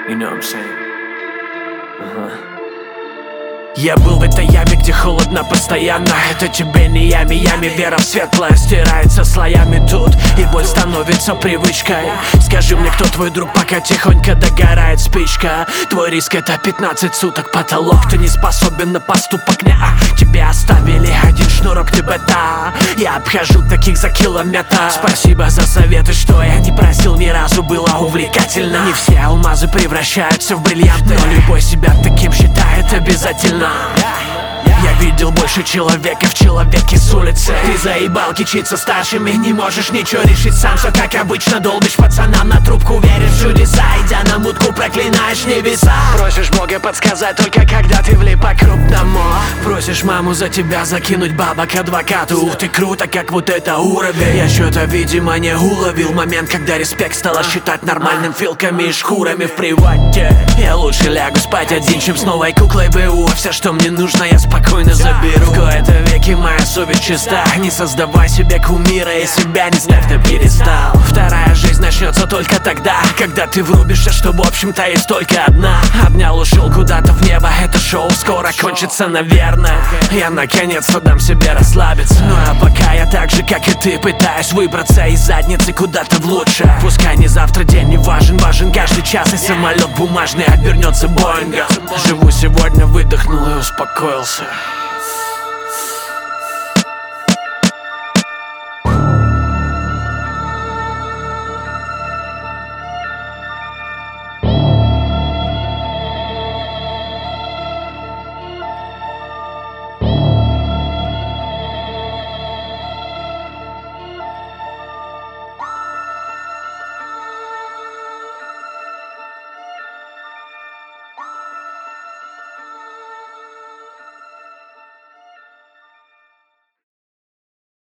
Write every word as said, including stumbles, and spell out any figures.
You know what I'm saying? Uh-huh. Я был в этой яме, где холодно постоянно. Это тебе не ями, ями, вера в светлое стирается слоями тут, и боль становится привычкой. Скажи мне, кто твой друг, пока тихонько догорает спичка. Твой риск — это пятнадцать суток потолок. Ты не способен на поступок, не а тебе оставили один шнурок, ты бета. Я обхожу таких за километр. Спасибо за советы, что я не просил ни разу, было увлекательно. Не все алмазы превращаются в бриллианты, но любой себя таким считает обязательно. Я видел больше человека в человеке с улицы. Ты заебал кичиться старшими, не можешь ничего решить сам. Все как обычно, долбишь пацанам на трубку, веришь в чудеса, идя на мутку, проклинаешь небеса. Просишь Бога подсказать только когда ты влип по-крупному. Просишь маму за тебя закинуть бабок адвокату. Ух ты, круто, как вот это уровень. Я что-то, видимо, не уловил момент, когда респект стало считать нормальным филками и шкурами в привате. Я лучше лягу спать один, чем с новой куклой БУ. Все, что мне нужно, я спокойно заберу. В кои-то веки моя совесть чиста. Не создавай себе кумира и себя не ставь на пьедестал. Вторая жизнь начнется только тогда, когда ты врубишься, что в общем-то есть только одна. Обнял, ушел куда-то в небо, это шоу скоро кончится, наверное. Я наконец-то дам себе расслабиться. Ну а пока я так же, как и ты, пытаюсь выбраться из задницы куда-то в лучшее. Пускай не завтра день не важен, важен каждый час. И самолет бумажный обернется Боингом. Живу сегодня, выдохнул и успокоился.